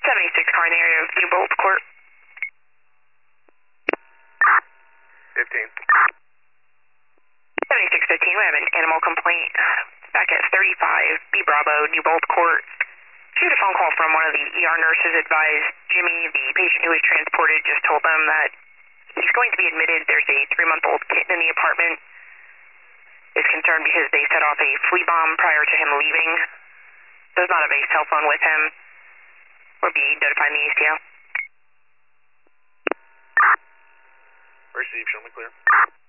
76 car in the area of New Bolt Court. 15. 7615, we have an animal complaint back at 35 B Bravo, New Bolt Court. She had a phone call from one of the ER nurses advised Jimmy, the patient who was transported, just told them that he's going to be admitted. There's a 3-month-old kitten in the apartment. Is concerned because they set off a flea bomb prior to him leaving. Does not have a cell phone with him. We'll be notifying the ACO. Receive, show me clear.